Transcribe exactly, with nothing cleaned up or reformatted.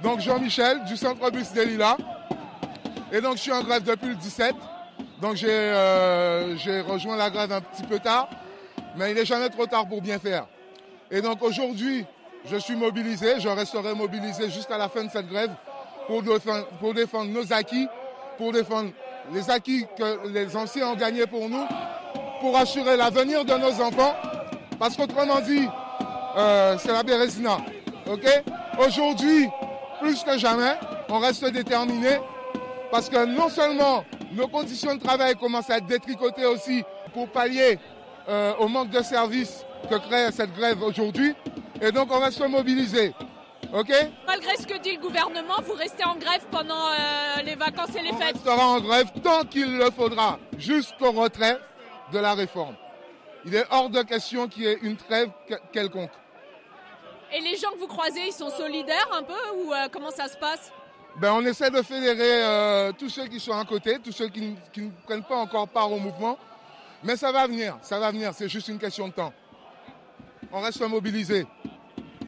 Donc Jean-Michel du Centre Bus des Lilas. Et donc je suis en grève depuis le dix-sept. Donc j'ai, euh, j'ai rejoint la grève un petit peu tard. Mais il n'est jamais trop tard pour bien faire. Et donc aujourd'hui, je suis mobilisé. Je resterai mobilisé jusqu'à la fin de cette grève pour défendre, pour défendre nos acquis, pour défendre les acquis que les anciens ont gagnés pour nous, pour assurer l'avenir de nos enfants. Parce qu'autrement dit, euh, c'est la Bérésina. Okay? Aujourd'hui, plus que jamais, on reste déterminés parce que non seulement nos conditions de travail commencent à être détricotées aussi pour pallier euh, au manque de services que crée cette grève aujourd'hui, et donc on reste mobilisés. Okay? Malgré ce que dit le gouvernement, vous restez en grève pendant euh, les vacances et les on fêtes. On restera en grève tant qu'il le faudra, jusqu'au retrait de la réforme. Il est hors de question qu'il y ait une trêve quelconque. Et les gens que vous croisez, ils sont solidaires un peu ou euh, comment ça se passe? Ben, on essaie de fédérer euh, tous ceux qui sont à côté, tous ceux qui, qui ne prennent pas encore part au mouvement. Mais ça va venir, ça va venir, c'est juste une question de temps. On reste mobilisés.